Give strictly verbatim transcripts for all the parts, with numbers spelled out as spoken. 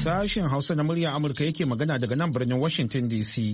Sashen Hausa na muryar Amurka yake magana daga nan birnin Washington D C.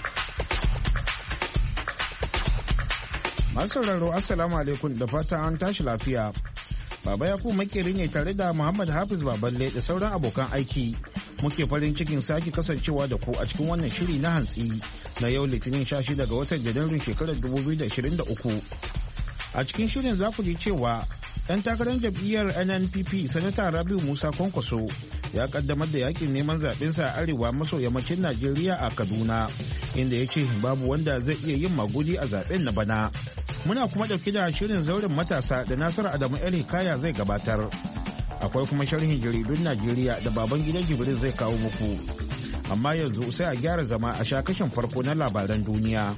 Masu sauraro Assalamu alaikum da fata an tashi lafiya. Baba Yakubu makeri ne tare da Muhammad Hafiz Baballe da sauran abokan aiki. Muke farin cikin sake kasancewa da ku a cikin wannan shiri na hantsi na yau Litinin sha shida ga watan Janairun shekarar dubu biyu da ashirin da uku. A cikin shirin za ku ji cewa ɗan takarar jam'iyyar N N P P Sanata Rabiu Musa Kwankwaso ya kaddamar da yakin neman zaɓensa a arewa maso yammacin Najeriya a Kaduna, inda ya ce babu wanda zai iya yin magudi a zaɓen na bana. Muna kuma ɗauki da shirin zauren matasa da Nasiru Adamu El Hikaya zai gabatar. Akwai kuma sharhin jaridun Najeriya da baban gidan Jibril zai kawo muku. Amma yanzu sai a gyara zama a sha kashin farko na labaran duniya.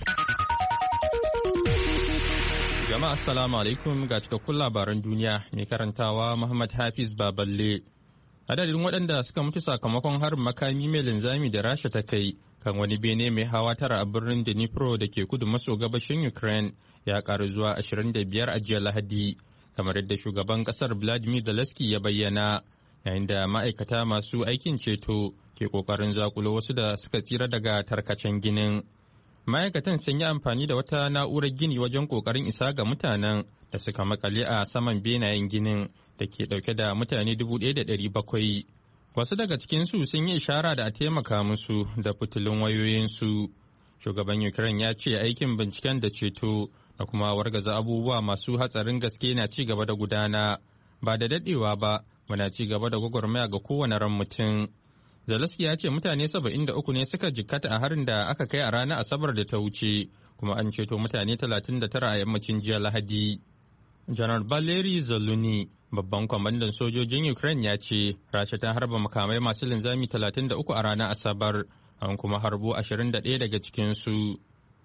Jama'a assalamu alaikum ga cikakkun labaran duniya mai karantawa Muhammad Hafiz Baballe. Adadin waɗanda suka mutu sakamakon harin makami mai linzami da Rasha ta kai kan wani bene mai hawa tara a birnin Dnipro da ke kudu maso gabashin Ukraine ya karu zuwa ashirin da biyar a jiya Lahadi, kamar yadda shugaban kasar Vladimir Zelensky ya bayyana, yayin da ma'aikata masu aikin ceto ke kokarin zakulo wasu da suka tsira daga tarkacen ginin. Ma'aikatan sun yi amfani da wata na'urar gini wajen kokarin isa ga mutanen da suka makale a saman benayen ginin da ke dauke da mutane dubu ɗaya da ɗari bakwai. Wasu daga cikinsu sun yi ishara da a taimaka musu da fitilun wayoyinsu. Shugaban Ukraine ya ce aikin binciken da ceto da kuma wargaza abubuwa masu hatsarin gaske na ci gaba da gudana. Ba da daɗewa ba, muna ci gaba da gwagwarmaya ga kowane ran mutum. Zelensky ya ce mutane saba'in da uku ne suka jikkata a harin da aka kai a ranar Asabar da ta wuce, kuma an ceto mutane talatin da tara a yammacin jiya Lahadi. Janar Valeri Zaluni, babban kwamandan sojojin Ukraine ya ce, Rasha ta harba makamai masu linzami talatin da uku a ranar Asabar, an kuma harbo ashirin da ɗaya daga cikinsu.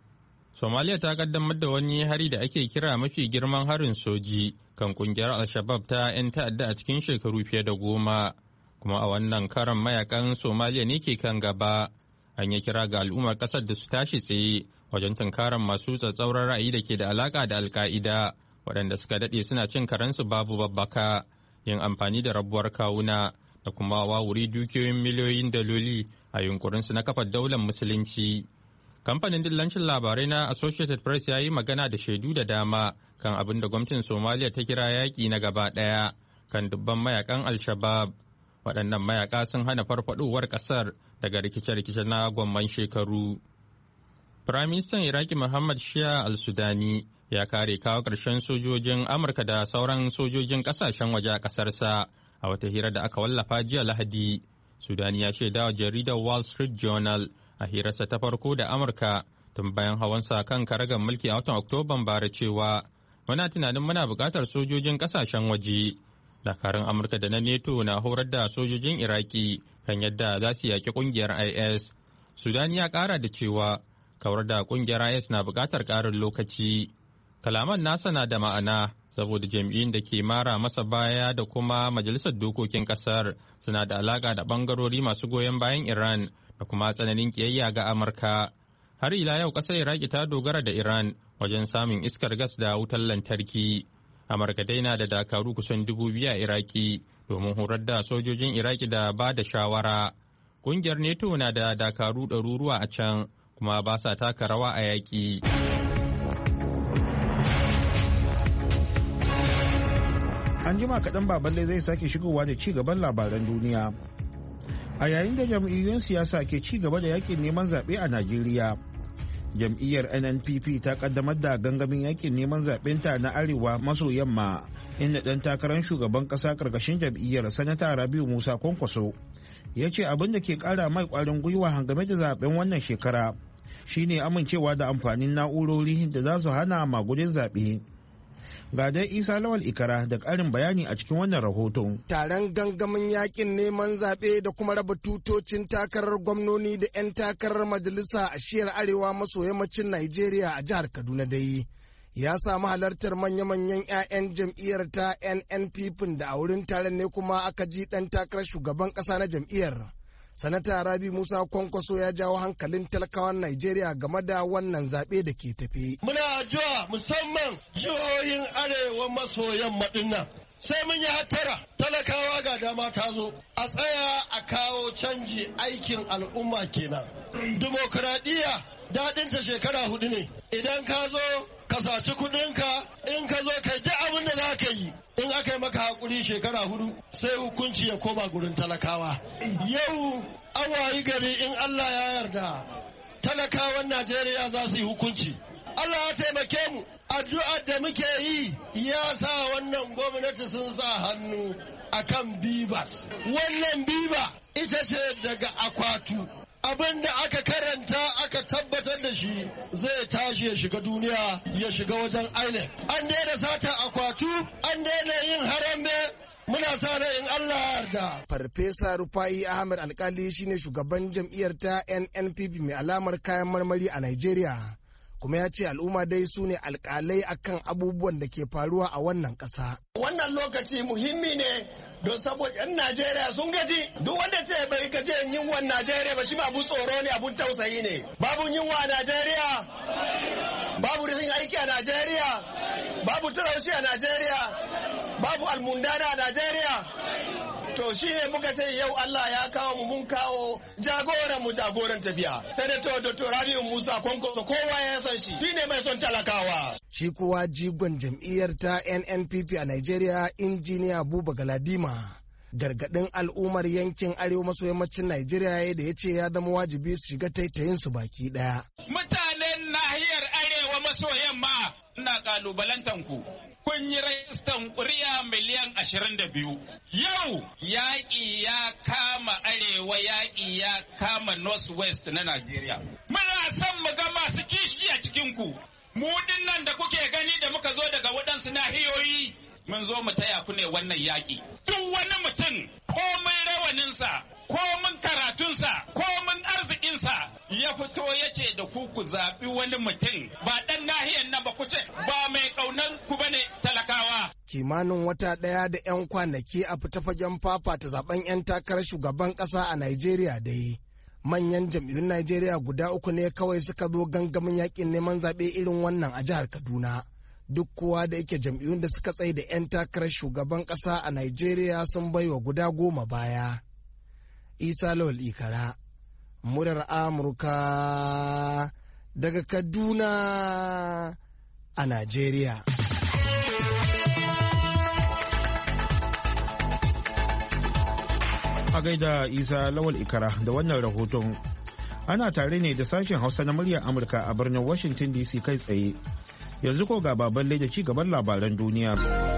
Somalia ta kaddamar da wani hari da ake kira mafi girman harin soji kan kungiyar Al-Shabaab ta 'yan ta'adda a cikin shekaru fiye da goma. Kuma a wannan karan mayakan Somaliya ne ke kan gaba. An yi kira ga al'ummar kasar da su tashi tsaye wajen tunkarar masu tsatsauran ra'ayi da ke da alaka da alka'ida, waɗanda suka daɗe suna cin karensu babu babbaka, yin amfani da rabuwar kawuna da kuma wawuri dukiyoyin miliyoyin daloli a yunkurinsu na kafa daular musulunci. Kamfanin dillancin labarai na Associated Press ya yi magana da shaidu da dama kan abin da gwamnatin Somaliya ta kira yaƙi na gaba ɗaya kan dubban mayakan Al-Shabaab. Waɗannan mayaka sun hana farfaɗowar ƙasar daga rikice-rikice na gwamman shekaru. Firaministan Iraki Muhammad Shia al-Sudani ya kare kawo ƙarshen sojojin Amurka da sauran sojojin ƙasashen waje a ƙasarsa a wata hira da aka wallafa jiya Lahadi. Sudani ya shaida wa jaridar Wall Street Journal a hirarsa ta farko da Amurka tun bayan hawansa kan karagar mulki a watan Oktoban bara cewa muna tunanin muna buƙatar sojojin ƙasashen waje. Dakarun Amurka da na NATO na horar da sojojin Iraki kan yadda za su yaƙi ƙungiyar I S. Sudani ya ƙara da cewa kawar da ƙungiyar I S na buƙatar ƙarin lokaci. Kalaman nasa na da ma'ana saboda jam'iyyun da ke mara masa baya da kuma Majalisar Dokokin ƙasar suna da alaƙa da ɓangarori masu goyon bayan Iran da kuma tsananin ƙiyayya ga Amurka. Har ila yau ƙasar Iraki ta dogara da Iran wajen samun iskar gas da wutar lantarki. Amurka dai na da dakaru kusan dubu biyu a Iraki domin horar da sojojin Iraki da ba da shawara. Ƙungiyar NATO na da dakaru ɗaruruwa a can kuma ba sa taka rawa a yaƙi. An jima kaɗan Baballe zai sake shigowa da ci gaban labaran duniya. A yayin da jam'iyyun siyasa ke ci gaba da yaƙin neman zaɓe a Najeriya, jam'iyyar N N P P ta kaddamar da gangamin yakin neman zaɓenta na arewa maso yamma, inda ɗan takarar shugaban ƙasa ƙarƙashin jam'iyyar Sanata Rabiu Musa Kwankwaso ya ce abin da ke ƙara mai ƙwarin gwiwa game da zaɓen wannan shekara shine amincewa da amfanin na'urori da za su hana magudin zaɓe. Ga dai Isa Lawal Ikara da ƙarin bayani a cikin wannan rahoton. Taron gangamin yakin neman zaɓe da kuma raba tutocin takarar gwamnoni da 'yan takarar majalisa a shiyar arewa maso yammacin Najeriya a jihar Kaduna dai ya samu halartar manya-manyan 'ya'yan jam'iyyar ta N N P P da a wurin taron ne kuma aka ji ɗan takarar shugaban ƙasa na jam'iyyar. Sanata Rabi Musa Kwankwaso ya jawo hankalin talakawan Najeriya game da wannan zaɓe da ke tafe. Muna addu'a musamman jihohin arewa maso yamma dinnan sai mun yi hattara. Talakawa ga dama ta zo, a tsaya a kawo canji, aikin al'umma kenan. Dimokuraɗiyya daɗinta shekara hudu ne, idan ka zo ka saci kudinka, in ka zo kai duk abin da za ka yi, in aka yi maka haƙuri shekara hudu sai hukunci ya koma gurin talakawa. Yau an wayi gari in Allah ya yarda talakawan Najeriya za su yi hukunci. Allah ya taimake mu, addu'ar da muke yi ya sa wannan gwamnati sun sa hannu akan bibas. Wannan biba ita ce daga akwatu. Abin da aka karanta aka tabbatar da shi zai tashi ya shiga duniya, ya shiga wajen I N E C. An daina sata akwatu, an daina yin harambe, muna sa rai in Allah ya yarda. Farfesa Rufai Ahmed Alkali shine shugaban jam'iyyar ta N N P P mai alamar kayan marmari a Najeriya. Kuma ya ce al'umma dai su ne alƙalai akan abubuwan da ke faruwa a wannan ƙasa. Wannan lokaci muhimmi ne don saboda 'yan Najeriya sun gaji. Duk wanda ce bai gaji yunwan Najeriya ba shi ma abun tsoro ne, abun tausayi ne. Babu yunwa a Najeriya, babu rashin aiki a Najeriya, babu talauci a Najeriya, babu almundana a Najeriya. To shi ne muka ce yau Allah ya kawo mu, mun kawo jagoran mu jagoran tafiya. Senator Doctor Rabiu Musa Kwankwaso, kowa ya san shi, shi ne mai son talakawa. Shi kuwa jigon jam'iyyar ta N N P P a Najeriya, Injiniya Buba Galadima, gargaɗin al'ummar yankin arewa maso yammacin Najeriya da ya ce ya zama wajibi su shiga taitayin su baki ɗaya. Mutanen nahiyar arewa maso yamma, ina kalubalantan ku. Kun yi rajistan ƙuri'a miliyan ashirin da biyu. Yau yaƙi ya kama arewa, yaƙi ya kama north west na Najeriya. Muna son mu ga masu kishi a cikinku. Mu nan da kuke gani da muka zo daga waɗansu nahiyoyi, mun zo mu taya ku ne wannan yaƙi. Duk wani mutum, komin rawaninsa, komin karatunsa, komin arzikinsa, ya fito ya ce da ku ku zaɓi wani mutum, ba ɗan nahiyar nan ba ku ce ba mai ƙaunar ku bane talakawa. Kimanin wata ɗaya da 'yan kwanaki a fita fagen fafata zaben 'yan takarar shugaban ƙasa a Najeriya dai. Manyan jam'iyyun Najeriya guda uku ne kawai suka zo gangamin yakin neman zaɓe irin wannan a jihar Kaduna. Duk kowa da yake jam'iyyun da suka tsaye da 'yan takarar shugaban ƙasa a Najeriya sun baiwa guda goma baya. Isa Lawal Ikara, murar Amurka daga Kaduna a Najeriya. A gaida Isa Lawal Ikara da wannan rahoton. Ana tare ne da sashen Hausa na muryar Amurka a birnin Washington D C kai tsaye. Yanzu ko ga baballe da ci gaban labaran duniya.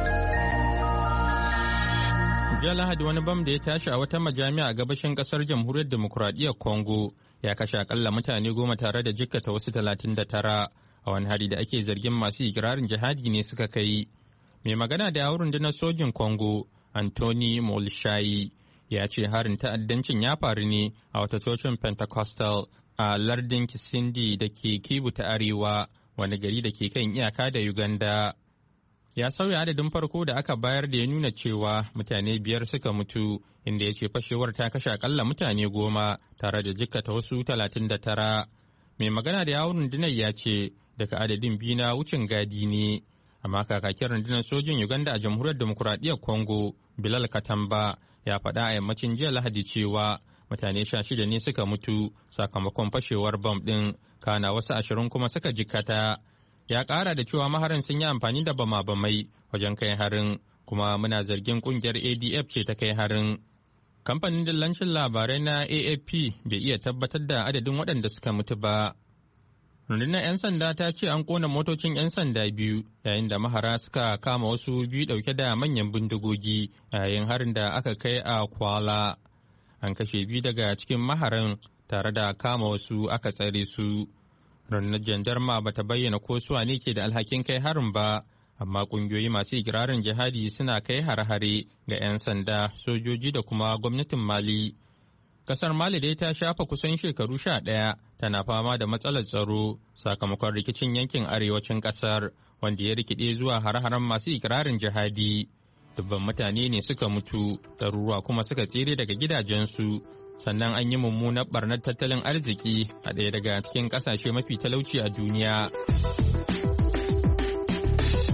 Jiya Lahadi wani bam da ya tashi a wata majami'a a gabashin kasar Jamhuriyar Demokuraɗiyyar Congo ya kashe akalla mutane goma tare da jikkata wasu talatin da tara a wani hari da ake zargin masu ikirarin jihadi ne suka kai. Mai magana da yawun rundunar sojin Congo, Anthony Molshayi, ya ce harin ta'addancin ya faru ne a wata cocin Pentecostal a lardin Kisindi da ke Kivu ta Arewa, wani gari da ke kan iyaka da Uganda. Ya sauya adadin farko da aka bayar da ya nuna cewa mutane biyar suka mutu, inda ya ce fashewar ta kashe akalla mutane goma tare da jikkata wasu talatin da tara. Mai magana da yawun rundunar ya ce daga adadin biyu na wucin gadi ne, amma kakakin rundunar sojin Uganda a Jamhuriyar Demokuraɗiyyar Congo, Bilal Katamba, ya faɗa a yammacin jiya Lahadi cewa mutane sha shida ne suka mutu sakamakon fashewar bam ɗin, kana wasu ashirin kuma suka jikkata. Ya ƙara da cewa maharan sun yi amfani da bama-bamai wajen kai harin, kuma muna zargin ƙungiyar A D F ce ta kai harin. Kamfanin dillancin labarai na A F P bai iya tabbatar da adadin waɗanda suka mutu ba. Rundunar 'yan sanda ta ce an ƙona motocin 'yan sanda biyu yayin da mahara suka kama wasu biyu ɗauke da manyan bindigogi yayin harin da aka kai a Kwala. An kashe biyu daga cikin maharan tare da kama wasu aka tsare su. Rundunar jandarma ba ta bayyana ko su ne ke da alhakin kai harin ba, amma ƙungiyoyi masu ikirarin jihadi suna kai hare-hare ga 'yan sanda, sojoji da kuma gwamnatin Mali. Kasar Mali dai ta shafa kusan shekaru sha ɗaya tana fama da matsalar tsaro sakamakon rikicin yankin arewacin kasar wanda ya rikide zuwa hare-haren masu ikirarin jihadi. Dubban mutane ne suka mutu, ɗaruruwa kuma suka tsere daga gidajensu. Sannan an yi mummunar barnar tattalin arziki a ɗaya daga cikin ƙasashe mafi talauci a duniya.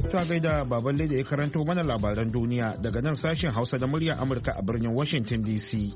Ta gaida Baballe da ya karanto mana labaran duniya daga nan sashen Hausa da muryar Amurka a birnin Washington D C.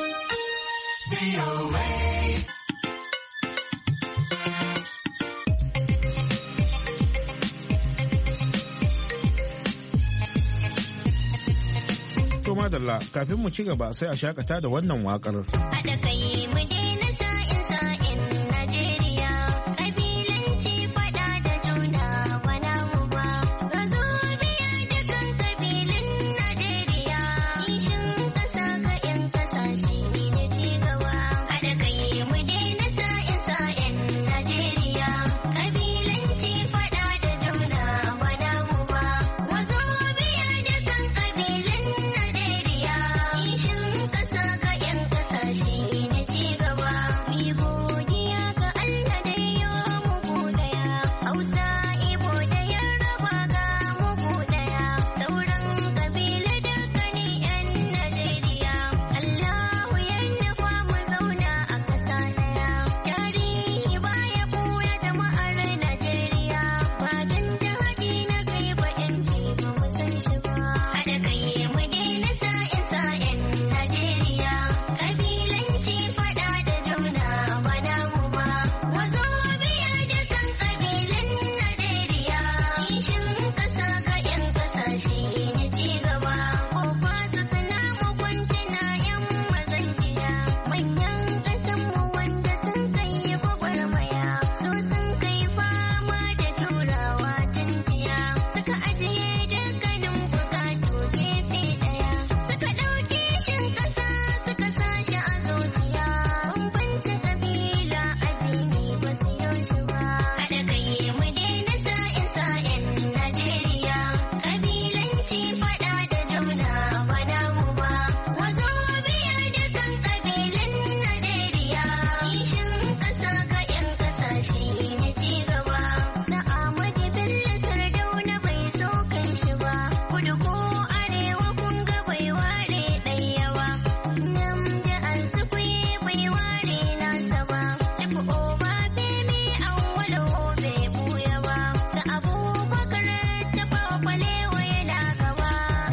To madalla, kafin mu ci gaba sai a shakata da wannan waƙar. Haɗa kai mu daina sa'in sa'in Najeriya, ƙabilanci faɗa da juna wana mu ba. Ka zo biya da kan ƙabilun Najeriya, kishin ƙasa ka ƴan ƙasashe ne ci gaba. Haɗa kai mu daina sa'in sa'in Najeriya, ƙabilanci faɗa da juna wana mu ba. Ka zo biya da kan ƙabilun Najeriya, kishin ƙasa ka ƴan ƙasashe ne ci gaba. Mi godiya ga Allah da ya muku ɗaya, Hausa, Ibo da Yarbawa ga muku ɗaya, sauran ƙabilu dukkanin ƴan Najeriya. Allahu ya nufa mu zauna a ƙasa ɗaya. Tarihi baya ɓuya jama'ar Najeriya, ba don jihadi na kai ba ƴanci ba mu san shi ba. Haɗa kai mu daina sa'in sa'in Najeriya, ƙabilanci faɗa da juna ba namu ba. Wazo biya da kan ƙabilun Najeriya, kishin ƙasa ga ƴan ƙasashe ne ci gaba. Ko fata suna mukuntuna ƴan mazan jiya, manyan ƙasanmu wanda sun kai gwagwarmaya, so sun kai fama da turawa tun jiya. Suka ajiye dukkanin buƙatu gefe ɗaya, suka ɗauke shin ƙasa suka sa shi a zuciya. Bambanci ƙabila addini ba su yi shi ba. Haɗa kai mu daina sa'in sa'in Najeriya, ƙabilanci faɗa da juna ba namu ba. Wazo biya da kan ƙabilun Najeriya, kishin ƙasa ga ƴan ƙasashe ne ci gaba. Sa'amadu Bello Sardauna bai so kan shi ba, kudu ko arewa kun ga bai ware ɗaya ba. Nnamdi Azikiwe bai ware nasa ba, Chief Obafemi Awolowo bai ɓuya ba. Su Abubakar Tafawa Balewa yana gaba,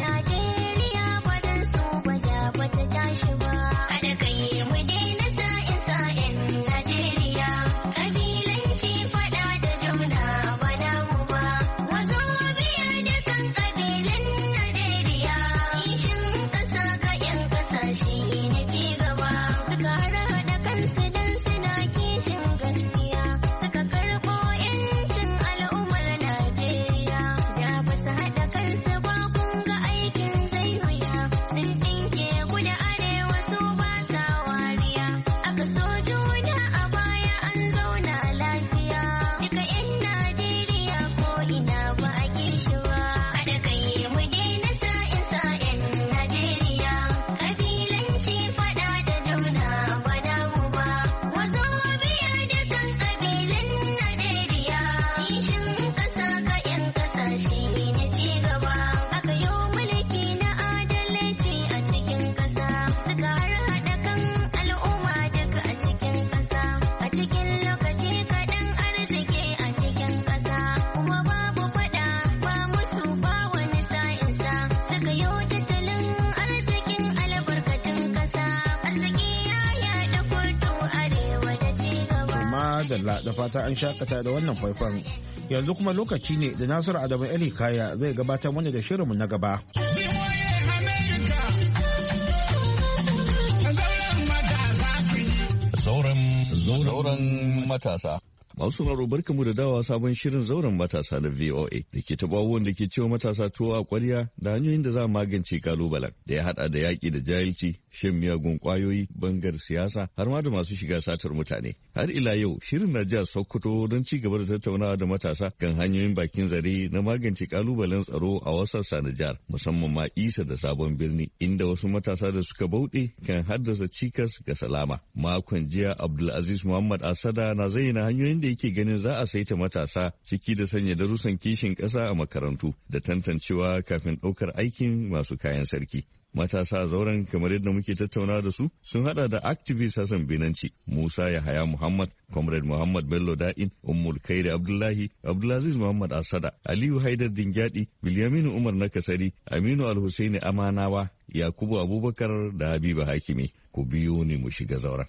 Najeriya ba don su ba da ba ta tashi ba. Haɗa kai mu daina sa'in sa'in Najeriya, ƙabilanci faɗa da juna ba namu ba. Wazo biya da kan ƙabilun Najeriya, kishin ƙasa ga ƴan ƙasashe ne ci gaba. Suka harhaɗa kansu don suna kishin gaskiya, suka karɓo ƴancin al'ummar Najeriya. Da ba su haɗa kansu ba kun ga aikin zai wuya, sun ɗinke kudu arewa su ba sa wariya. Aka so juna a baya an zauna lafiya, duka ƴan Najeriya ko ina ba a kishi ba. Haɗa kai mu daina sa'in sa'in Najeriya, ƙabilanci faɗa da juna ba namu ba. Wazo biya da kan ƙabilun Najeriya, kishin ƙasa ga ƴan ƙasashe ne ci gaba. Aka yo mulki na adalci a cikin ƙasa, suka harhaɗa kan al'umma duka a cikin ƙasa. A cikin lokaci kaɗan arziki a cikin ƙasa, kuma babu faɗa ba musu ba wani sa'insa. Suka yo tattalin arzikin albarkatun ƙasa, arziki ya yaɗa kudu arewa da ci gaba. Madalla da fata an shakata da wannan faifan. Yanzu kuma lokaci ne da Nasiru Adamu Ali Kaya zai gabatar mana da shirinmu na gaba. Zauren matasa. Masu sauraro barkamu da dawa sabon shirin zauren matasa na V O A da ke taɓa abubuwan da ke cewa matasa tuwo a ƙwarya da hanyoyin da za a magance kalubalen da ya haɗa da yaƙi da jahilci, shan miyagun ƙwayoyi, bangar siyasa har ma da masu shiga satar mutane. Har ila yau shirin na jihar Sokoto don ci gaba da tattaunawa da matasa kan hanyoyin bakin zare na magance kalubalen tsaro a wasu sassa na jihar musamman ma Isa da Sabon Birni inda wasu matasa da suka bauɗe kan haddasa cikas ga salama. Makon jiya Abdulaziz Muhammad Asada na zayyana hanyoyin da yake ganin za a saita matasa ciki da sanya darussan kishin ƙasa a makarantu da tantancewa kafin ɗaukar aikin masu kayan sarki. Matasa zauren kamar yadda muke tattauna da su sun hada da activist Hassan Binanci, Musa Yahaya Muhammad, Comrade Muhammad Bello Da'in, Ummul Kairi Abdullahi, Abdulaziz Muhammad Asada, Aliyu Haidar Dingyadi, Bilyaminu Umar Nakasari, Aminu Alhusaini Amanawa, Yakubu Abubakar da Habiba Hakimi. Ku biyo ni mu shiga zauren.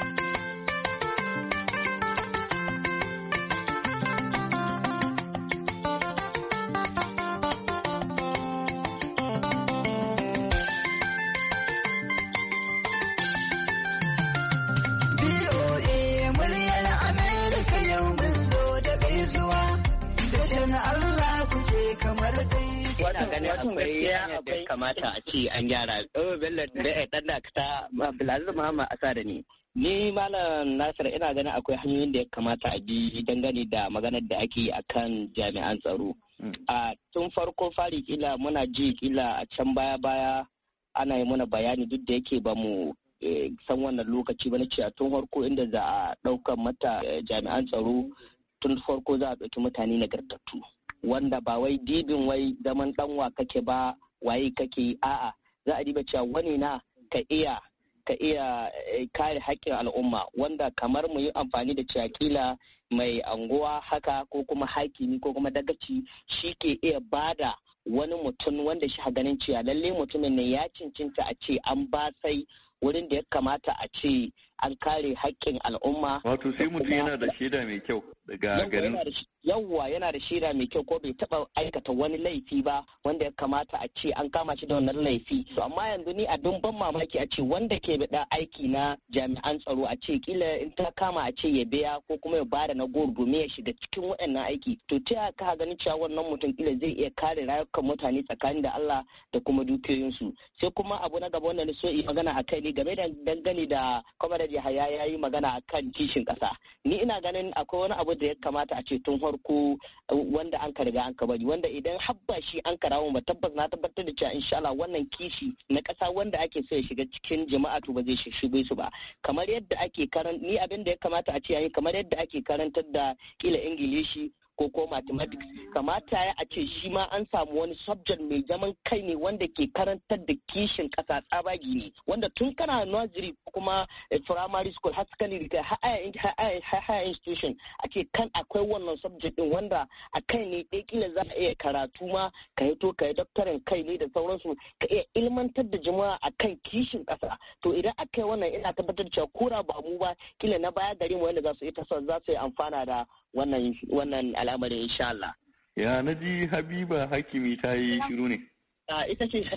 kamata a ce an gyara. Oh, Bello da ɗan da ta Abdulaziz Muhammad Asada ne. Ni Malam Nasir ina ganin akwai hanyoyin da ya kamata a bi dangane da maganar da ake yi akan jami'an tsaro. A tun farko fari kila muna ji kila a can baya-baya ana yi mana bayani duk da yake ba mu san wannan lokaci ba na cewa tun farko inda za a ɗaukar mata jami'an tsaro tun farko za a ɗauki mutane nagartattu. Wanda ba wai dibin wai zaman ɗanwa kake ba waye kake a'a za a diba cewa wani na ka iya ka iya kare haƙƙin al'umma wanda kamar mu yi amfani da cewa kila mai anguwa haka ko kuma hakimi ko kuma dagaci shi ke iya bada wani mutum wanda shi ganin cewa lalle mutumin ne ya cincinta a ce an ba sai wurin da ya kamata a ce an kare haƙƙin al'umma. Wato sai mutum yana da shaida mai kyau daga garin. Yawwa yana da shaida mai kyau ko bai taɓa aikata wani laifi ba wanda ya kamata a ce an kama shi da wannan laifi. To amma yanzu ni abin ban mamaki a ce wanda ke bada aiki na jami'an tsaro a ce kila in ta kama a ce ya biya ko kuma ya bada na goro domin ya shiga cikin waɗannan aiki. To ta ka ganin cewa wannan mutum kila zai iya kare rayukan mutane tsakanin da Allah da kuma dukiyoyinsu. Sai kuma abu na gaba wanda na so yi magana a kai ne game da dangane da kwamar Yahaya ya yi magana a kan kishin ƙasa. Ni ina ganin akwai wani abu da ya kamata a ce tun farko wanda an ka riga an ka bari wanda idan habba shi an ka rawo ba tabbas na tabbatar da cewa insha Allah wannan kishi na ƙasa wanda ake so ya shiga cikin jama'a to ba zai shige su ba. Kamar yadda ake karan ni abin da ya kamata a ce yayi kamar yadda ake karantar da kila Ingilishi ko ko mathematics kamata ya a ce shi ma an samu wani subject mai zaman kai ne wanda ke karantar da kishin kasa tsabagi ne wanda tun kana nursery kuma primary school har secondary kai higher institution a ce kan akwai wannan subject din wanda a kai ne ɗaya kila za a iya karatu ma ka yi to ka yi doctorin kai ne da sauransu ka iya ilmantar da jama'a a kan kishin kasa to idan aka yi wannan ina tabbatar cewa kura ba mu ba kila na baya gari mu wanda za su yi za su yi amfana da wannan wannan al'amarin insha Allah. Ya na ji Habiba Hakimi ta yi shiru ne. A ita ce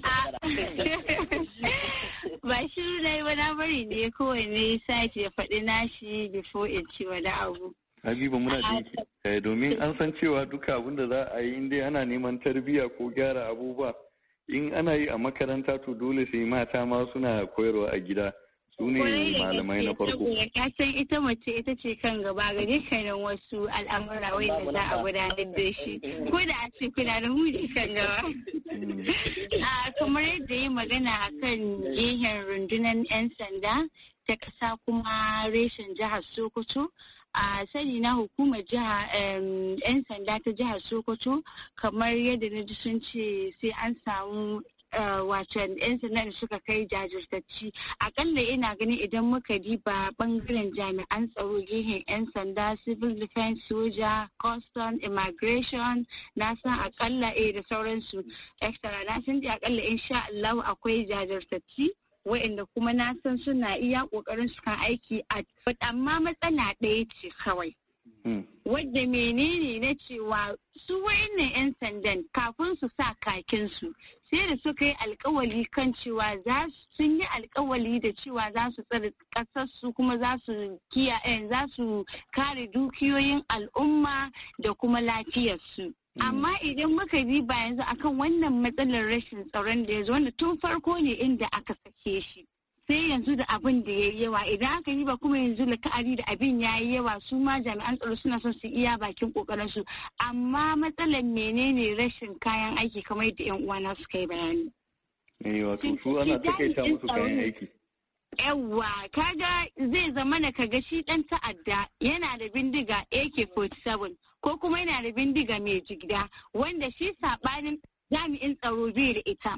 ba shiru na yi wani bari ne kowane sake ya faɗi nashi before in ci wani abu. Habiba muna jinki. Domin an san cewa duka abin da za a yi inda ana neman tarbiyya ko gyara abubuwa in ana yi a makaranta to dole sai mata ma suna koyarwa a gida. Su ne malamai na farko. Ka san ita mace ita ce kan gaba ga dukkanin wasu al'amura wanda za a gudanar da shi. Ko da a ce kuna da huji kan gaba. Kamar yadda yi magana a kan gehen rundunar 'yan sanda ta kasa kuma reshen jihar Sokoto. A sani na hukumar jiha 'yan sanda ta jihar Sokoto kamar yadda na ji sun ce sai an samu wacan 'yan sanda da suka kai jajirtacci akalla ina ganin idan muka diba bangaren jami'an tsaro gehen 'yan sanda civil defense soja custom immigration na san akalla eh da sauransu extra na san akalla insha Allah akwai jajirtacci wa'anda kuma na san suna iya kokarin su kan aiki a amma matsala ɗaya ce kawai wadda menene na cewa su wa'annan 'yan sandan kafin su sa kakinsu sai da suka yi alkawali kan cewa za sun yi alkawali da cewa za su tsare kasarsu kuma za su kiyaye za su kare dukiyoyin al'umma da kuma lafiyarsu. Amma idan muka diba yanzu akan wannan matsalar rashin tsaron da ya zo wanda tun farko ne inda aka sake shi. Sai yanzu da abin da ya yi yawa idan aka yi ba kuma yanzu la'akari da abin ya yi yawa su ma jami'an tsaro suna son su iya bakin kokarinsu amma matsalar menene rashin kayan aiki kamar yadda yan uwana suka yi bayani. Eh wato su ana takaita musu kayan aiki. Yawwa kaga zai zama na kaga shi dan ta'adda yana da bindiga A K forty-seven ko kuma yana da bindiga mai jigida wanda shi sabanin jami'in tsaro bai da ita.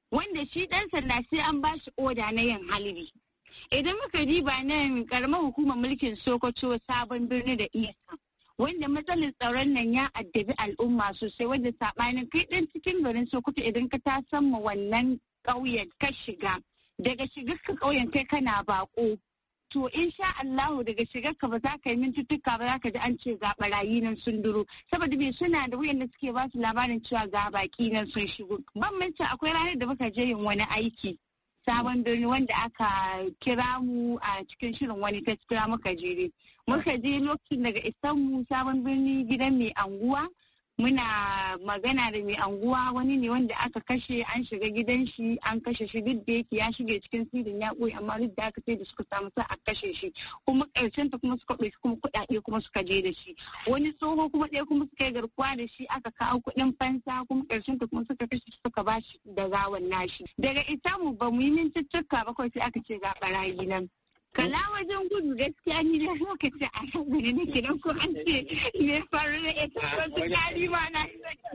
wanda shi ɗan sanda sai an ba shi oda na yin halbi. Idan muka diba nan karamar hukumar mulkin Sokoto Sabon Birni da Isa, wanda matsalar tsaron nan ya addabi al'umma sosai, wanda saɓanin kai ɗan cikin garin Sokoto idan ka ta ma wannan ƙauyen ka shiga, daga shigar ka ƙauyen kai kana baƙo. To insha Allahu daga shigar ka ba za ka yi mintuttuka ba za ka ji an ce ga barayi nan sun duro, saboda me suna da wayanda suke ba su labarin cewa ga baki nan sun shigo. Ban manta akwai ranar da muka je yin wani aiki Sabon Birni wanda aka kira mu a cikin shirin wani ta kira muka je muka je lokacin daga isan mu Sabon Birni gidan mai anguwa, muna magana da mai anguwa, wani ne wanda aka kashe, an shiga gidan shi an kashe shi, duk da yake ya shige cikin sirrin ya ɓoye, amma duk da aka sai da suka samu sa a kashe shi, kuma ƙarshen ta kuma suka ɗauki kuma kuɗaɗe kuma suka je da shi. Wani tsoho kuma ɗaya kuma suka yi garkuwa da shi, aka kawo kuɗin fansa, kuma ƙarshen ta kuma suka kashe shi suka ba shi da gawan nashi. Daga isamu ba mu yi mintuttuka ba kawai sai aka ce ga ɓarayi nan. Kala wajen gudu gaskiya ni da lokacin a kan gudu nake don ko an ce me faru da ita wasu kari ma na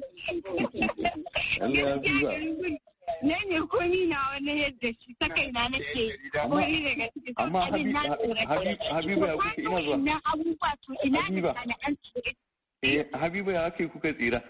ne ne ko ni na wani yadda shi ta kai na nake wani daga cikin tsakanin na tsoron Habiba ya kuka ina zuwa na abubuwa to ina da kana an tsoro. Eh Habiba ya kai kuka tsira.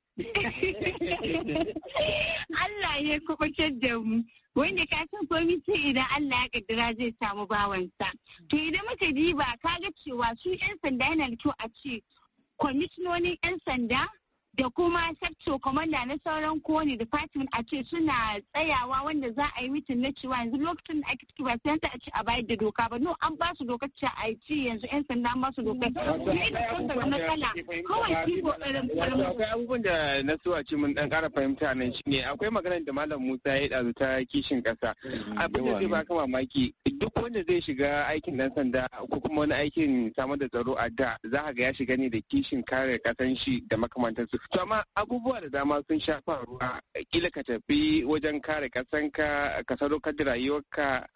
Allah ya kubutar da mu, wanda ka san komai sai idan Allah ya kaddara zai samu bawansa. To idan muka diba kaga cewa su 'yan sanda yana da kyau a ce kwamishinonin 'yan sanda da kuma sector commander na sauran kowane department a ce suna tsayawa wanda za a yi mitin na cewa yanzu lokacin da ake ciki ba sai a ce a bayar da doka ba, no an ba su dokar ce a ci yanzu 'yan sanda an ba su dokar ne da sun daga matsala kawai shi kokarin akwai abubuwan da na so a ce mun dan kara fahimta nan shine akwai maganar da malam Musa ya dazu ta kishin kasa. Abin da zai baka mamaki duk wanda zai shiga aikin dan sanda ko kuma wani aikin samar da tsaro a da za ka ga ya shiga ne da kishin kare kasan shi da makamantansu. To amma abubuwa da dama sun sha faruwa, kila ka tafi wajen kare kasanka ka sadaukar da rayuwarka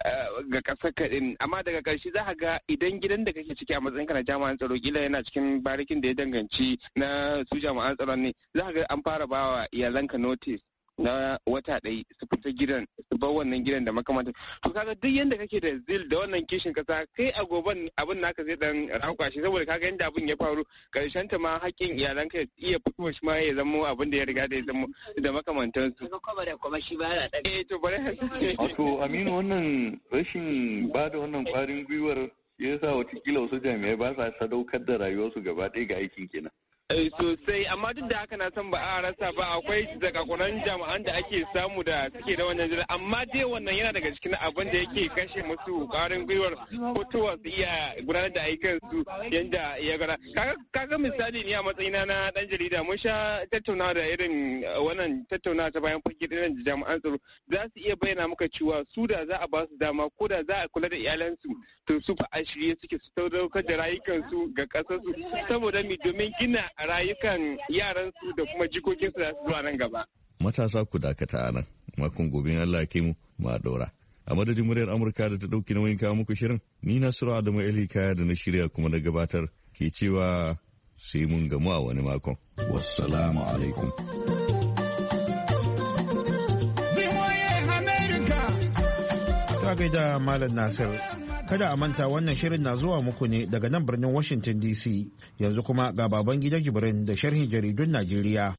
ga kasar ka din, amma daga ƙarshe za ka ga idan gidan da kake ciki a matsayinka na jami'an tsaro kila yana cikin barikin da ya danganci na su jami'an tsaron ne, za ka ga an fara bawa iyalanka notice na wata ɗaya su fita gidan su bar wannan gidan da makamanta. To kaga duk yanda kake da zil da wannan kishin kasa kai a goban abin naka zai dan rauka shi, saboda kaga yanda abin ya faru karshen ta ma haƙƙin iyalanka ya iya fito shi ma ya zama abin da ya riga da ya zama da makamantansu. Kuma da kuma shi ba ya da eh to bare wato Aminu, wannan rashin ba da wannan ƙwarin gwiwar ya sa watakila wasu jami'ai ba sa sadaukar da rayuwarsu gaba ɗaya ga aikin kenan. Sosai, amma duk da haka na san ba a rasa ba, akwai zakakunan jami'an da ake samu da suke da wannan jira, amma dai wannan yana daga cikin abin da yake kashe musu ƙwarin gwiwar fitowa su iya gudanar da ayyukansu yadda ya gara. Kaga misali ni a matsayina na ɗan jarida mun sha tattaunawa da irin wannan tattaunawa ta bayan fage irin jami'an tsaro, za su iya bayyana maka cewa su da za a ba su dama ko da za a kula da iyalansu to su fa a shirye suke su sadaukar da rayukansu ga ƙasarsu saboda mi domin gina a rayukan yaransu da kuma jikokinsu da su zuwa nan gaba. Matasa ku dakata a nan, makon gobe Allah ya kai mu ma daura. A madadin muryar Amurka da ta ɗauki nauyin kawo muku shirin, ni Nasiru Adamu Ali Kaya da na shirya kuma na gabatar ke cewa sai mun gamu a wani makon. Wassalamu alaikum. Ta gaida Malam Nasir. Kada a manta wannan shirin na zuwa muku ne daga nan birnin Washington D C. Yanzu kuma ga baban gidan Jibrin da sharhin jaridun Najeriya.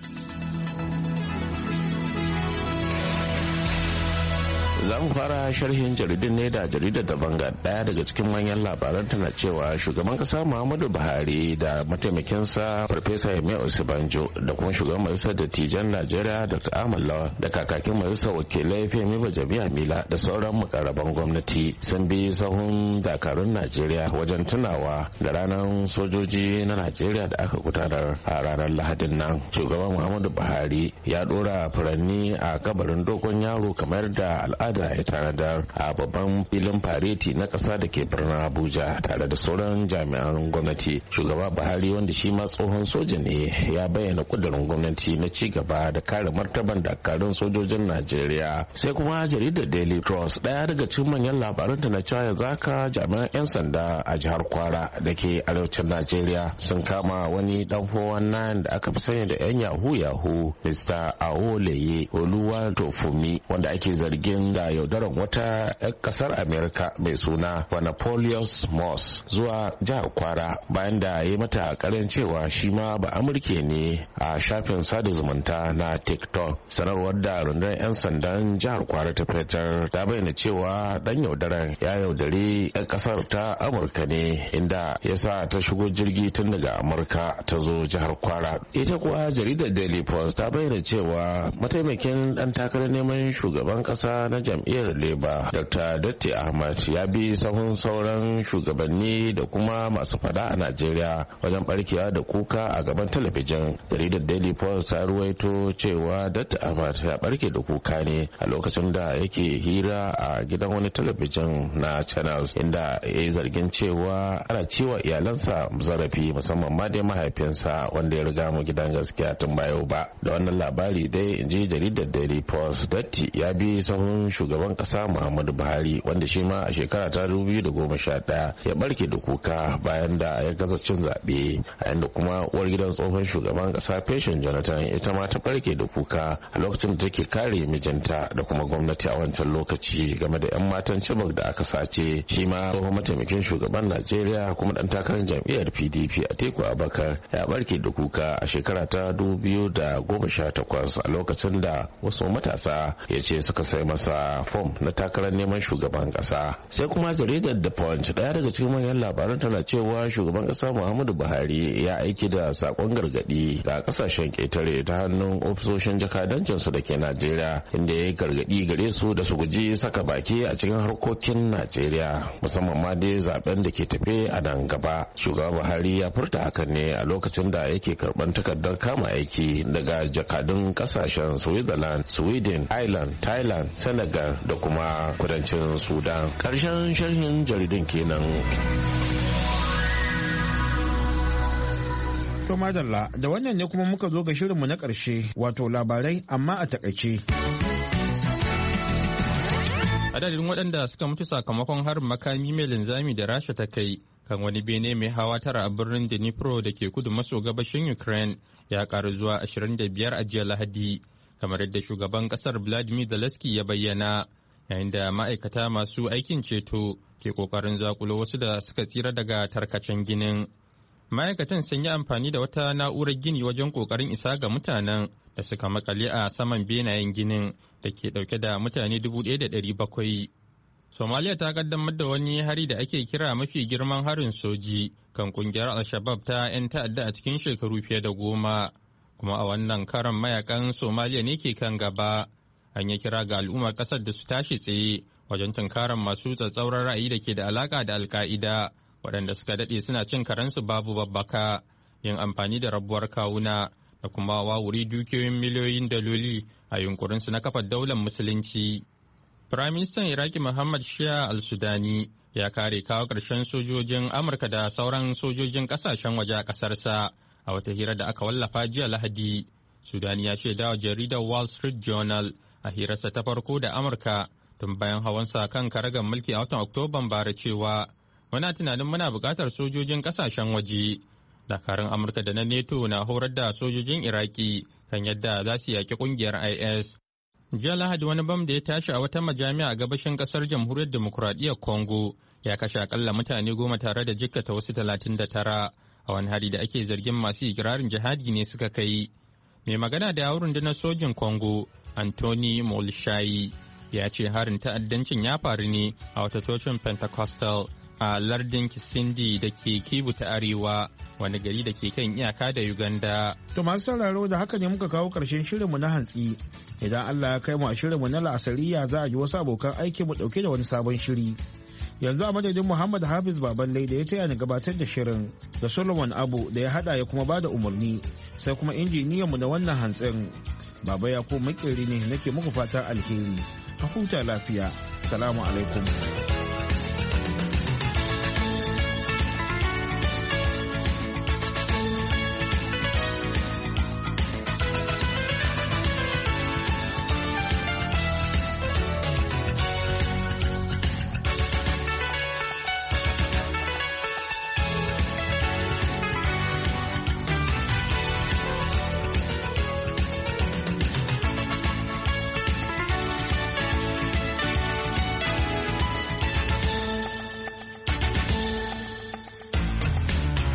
Za mu fara sharhin jaridun ne da jaridar da banga daya daga cikin manyan labaran tana cewa shugaban kasa Muhammadu Buhari da mataimakinsa Farfesa Yemi Osibanjo da kuma shugaban majalisar dattijan Najeriya Doctor Ahmad Lawan da kakakin majalisar wakilai Femi Bajamiya Mila da sauran mukarraban gwamnati sun bi sahun dakarun Najeriya wajen tunawa da ranar sojoji na Najeriya da aka gudanar a ranar Lahadin nan. Shugaban Muhammadu Buhari ya dora furanni a kabarin dogon yaro kamar da al'ada da ya tanadar a babban filin fareti na ƙasa da ke birnin Abuja tare da sauran jami'an gwamnati. Shugaba Buhari wanda shi ma tsohon soja ne ya bayyana kudurin gwamnati na ci gaba da kare martaban dakarun sojojin Najeriya. Sai kuma jaridar Daily Trust ɗaya daga cikin manyan labaran ta na cewa yanzu haka jami'an 'yan sanda a jihar Kwara da ke arewacin Najeriya sun kama wani dan four one nine da aka fi sani da 'yan yahoo yahoo Mister Aoleye Oluwa Tofumi wanda ake zargin da yaudaran wata 'yan kasar Amerika mai suna Wanapolius Moss zuwa jihar Kwara bayan da ya yi mata karin cewa shi ma ba Amurke ne a shafin sada zumunta na TikTok. Sanarwar da rundunar 'yan sandan jihar Kwara ta fitar ta bayyana cewa dan yaudaran ya yaudari 'yan kasar ta Amurka ne inda ya sa ta shigo jirgi tun daga Amurka ta zo jihar Kwara. Ita kuwa jaridar Daily Post ta bayyana cewa mataimakin dan takarar neman shugaban kasa na jam'iyyar Labour Doctor Datti Ahmad ya bi sahun sauran shugabanni da kuma masu fada a Najeriya wajen barkewa da kuka a gaban talabijin. Jaridar Daily Post ta ruwaito cewa Datti Ahmad ya barke da kuka ne a lokacin da yake hira a gidan wani talabijin na Channels inda ya yi zargin cewa ana ciwa iyalansa zarafi musamman ma dai mahaifinsa wanda ya riga mu gidan gaskiya tun bayo ba. Da wannan labari dai in ji jaridar Daily Post Datti ya bi sahun shugaban kasa Muhammadu Buhari wanda shi ma a shekara ta dubu biyu da goma sha ɗaya ya barke da kuka bayan da ya gaza cin zaɓe, a yanda kuma uwar gidan tsohon shugaban kasa Patient Jonathan ita ma ta barke da kuka a lokacin da take kare mijinta da kuma gwamnati a wancan lokaci game da 'yan matan Chibok da aka sace. Shi ma tsohon mataimakin shugaban Najeriya kuma dan takarar jam'iyyar P D P Atiku Abubakar ya barke da kuka a shekara ta dubu biyu da goma sha takwas a lokacin da wasu matasa ya ce suka sai masa fom na takarar neman shugaban kasa. Sai kuma jaridar The Punch daya daga cikin manyan labaran tana cewa shugaban kasa Muhammadu Buhari ya aiki da sakon gargadi ga kasashen ketare ta hannun ofisoshin jakadancin su da ke Najeriya, inda ya yi gargadi gare su da su guji saka baki a cikin harkokin Najeriya musamman ma dai zaben da ke tafe a nan gaba. Shugaba Buhari ya furta hakan ne a lokacin da yake karban takardar kama aiki daga jakadun kasashen Switzerland, Sweden, Ireland, Thailand, Senegal da kuma kudancin Sudan. Karshen sharhin jaridun kenan. To madalla, da wannan ne kuma muka zo ga shirinmu na ƙarshe, wato labarai amma a takaice. Adadin waɗanda suka mutu sakamakon harin makami mai linzami da Rasha ta kai kan wani bene mai hawa tara a birnin Dnipro da ke kudu maso gabashin Ukraine ya karu zuwa ashirin da biyar a jiya Lahadi, kamar yadda shugaban kasar Vladimir Zelensky ya bayyana, yayin da ma'aikata masu aikin ceto ke kokarin zakulo wasu da suka tsira daga tarkacen ginin. Ma'aikatan sun yi amfani da wata na'urar gini wajen kokarin isa ga mutanen da suka makale a saman benayen ginin da ke dauke da mutane dubu ɗaya da ɗari bakwai. Somalia ta kaddamar da wani hari da ake kira mafi girman harin soji kan kungiyar Al-Shabaab ta 'yan ta'adda a cikin shekaru fiye da goma. Kuma a wannan karan mayakan Somalia ne ke kan gaba. An yi kira ga al'ummar kasar da su tashi tsaye wajen tunkarar masu tsatsauran ra'ayi da ke da alaka da Al-Qaida, waɗanda suka daɗe suna cin karensu babu babbaka, yin amfani da rabuwar kawuna da kuma wawuri dukiyoyin miliyoyin daloli a yunkurinsu na kafa daular musulunci. Firaministan Iraki Muhammad Shia al-Sudani ya kare kawo ƙarshen sojojin Amurka da sauran sojojin ƙasashen waje a ƙasarsa a wata hira da aka wallafa jiya Lahadi. Sudani ya shaida wa jaridar Wall Street Journal a hirarsa ta farko da Amurka tun bayan hawansa kan karagar mulki a watan Oktoban bara cewa muna tunanin muna buƙatar sojojin ƙasashen waje. Dakarun Amurka da na NATO na horar da sojojin Iraki kan yadda za su yaƙi ƙungiyar I S. Jiya Lahadi wani bam da ya tashi a wata majami'a a gabashin kasar jamhuriyar demokuraɗiyyar Congo ya kashe akalla mutane goma tare da jikkata wasu talatin da tara a wani hari da ake zargin masu ikirarin jihadi ne suka kai. Mai magana da yawun rundunar sojin Congo, Anthony Molshayi, ya ce harin ta'addancin ya faru ne a wata cocin Pentecostal a lardin Kisindi da ke Kivu ta Arewa, wani gari da ke kan iyaka da Uganda. To masu sauraro da haka ne muka kawo ƙarshen shirinmu na hantsi. Idan Allah ya kai mu a shirinmu na la'asariya za a ji wasu abokan aiki mu ɗauke da wani sabon shiri. Yanzu a madadin Muhammad Hafiz Baballe da ya taya ni gabatar da shirin, da Solomon Abu da ya haɗa ya kuma bada umarni, sai kuma injiniyanmu na wannan hantsin. Baba ya ko makeri ne nake muku fatan alheri. a huta lafiya. Salamu alaikum.